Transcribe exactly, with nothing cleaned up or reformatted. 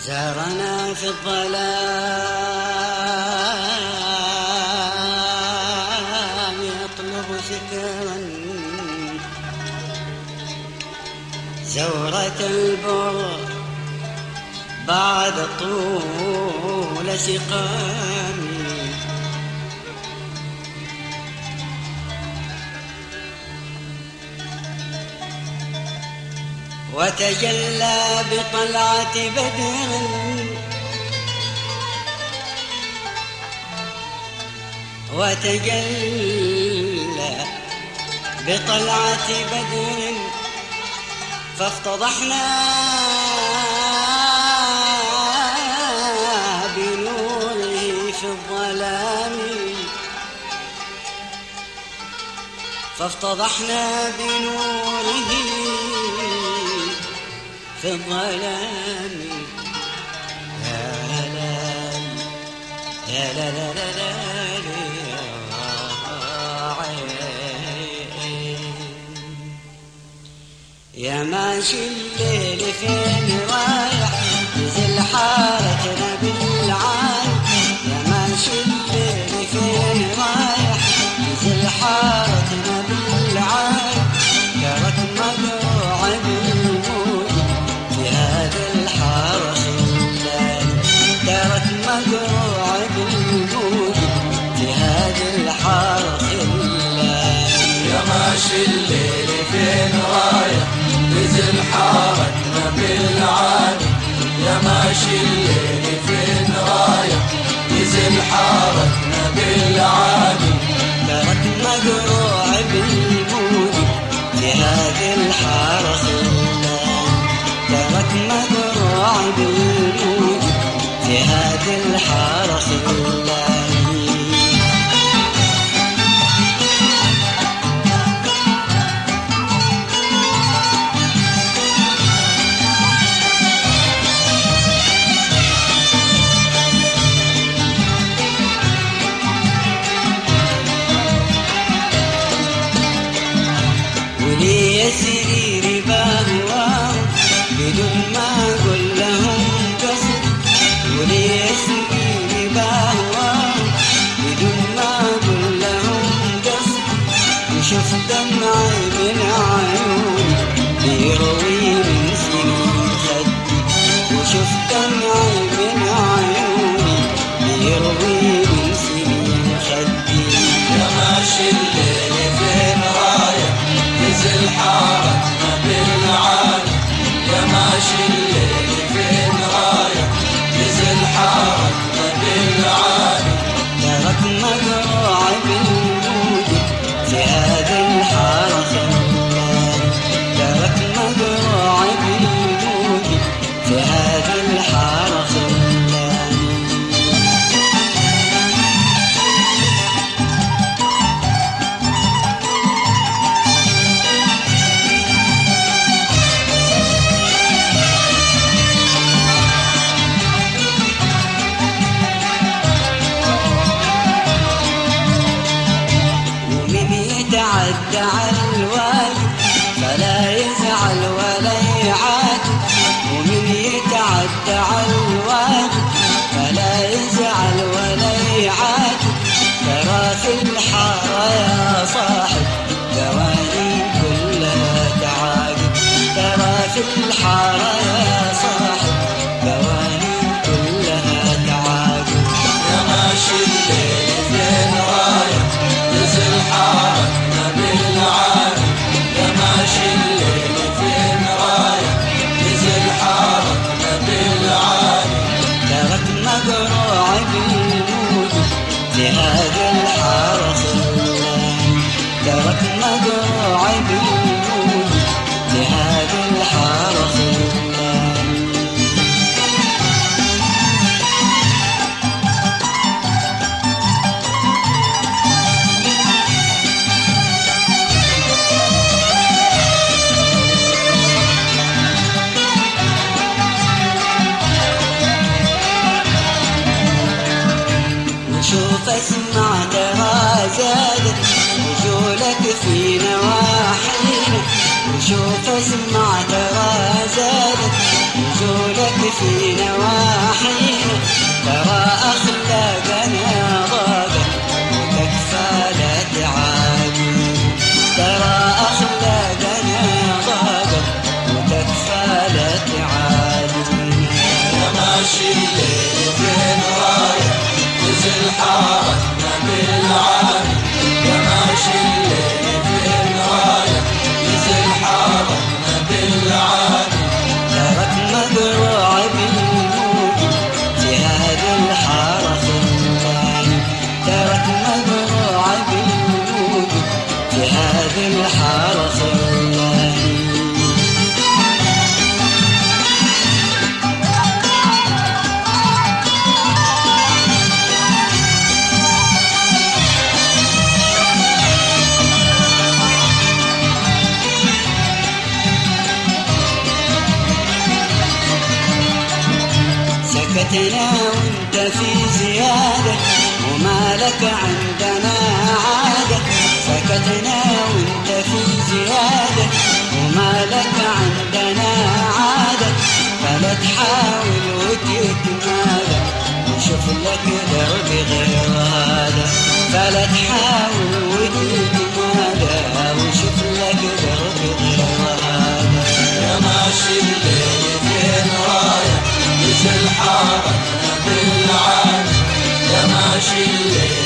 زارنا في الظلام يطلب فكرا زورة البر بعد طول سقامي وتجلى بطلعة بدر وتجلى بطلعة بدر فافتضحنا بنوره في الظلام فافتضحنا بنوره في الظلام يا لا يا لا لا لا لا يا ماشي الليل فين رايح نزل حارتنا بالعال يا ماشي الليل فين رايح نزل حارتنا بالعال ترك مقروع بالموت في هذا الحارة خلال ترك مقروع بالموت في هذا الحارة خلال يا ماشي الليل فين رايح نزل حارتنا بالعالي يا ماشي الليل فين رايح نزل حارتنا بالعالي ترك مقروع بالموت في هذه الحارة خلال ترك مقروع بالموت في هذه الحارة خلال ولي سريري بهواه بدون ما أقول لهم قصد ولي سريري بهواه بدون ما أقول لهم قصد وشوف دمعي من عيوني بيروي من سنين خدي وشوف دمعي من عيوني بيروي من سنين خدي يا ماشي الليل فين رايح نزل حارتنا بالعالي يا ماشي الليل فين رايح نزل حارتنا بالعالي ترك مقروع بالموت في هذا الحارة خلال ترك مقروع بالموت في هذا الحارة خلال يتعدى على الواجب فلا يزعل ولا يعاتب ومن يتعدى على الواجب فلا يزعل ولا يعاتب ترى في الحارة يا صاحب قوانين كلها تعاقب ترى في الحارة يا صاحب قوانين كلها تعاقب يا ماشي الليل فين رايح نزل حارتنا بالعالي يا ماشي الليل فين رايح نزل حارتنا بالعالي ترك مقروع بالموت في هذا الحارة خلال ترك مقروع بالموت في هذا الحارة خلال شوف اسمع ترى زادت وجولك في نواحينا وشوف اسمع ترى زادت وجولك في نواحينا ترى أخلاقنا ضاقت وتكفى لا تعادي، ترى أخلاقنا ضاقت وتكفى لا تعادي. يا ماشي الليل فين رايح نزل حارتنا بالعالي، يا ماشي الليل فين رايح نزل حارتنا بالعالي. ترك مقروع بالموج في هذه الحارة خلاني، ترك مقروع بالموج في هذه الحارة خلاني. سكتنا وانت في زيادة وما لك عندنا عادة، سكتنا وانت في زيادة وما لك عندنا عادة. فلا تحاول وتتمادى وشوف لك درب غير هذا، فلا تحاول وتتمادى وشوف لك درب غير هذا. يا ماشي الليل فين رايح نزل حارتنا بالعالي، يا ماشي الليل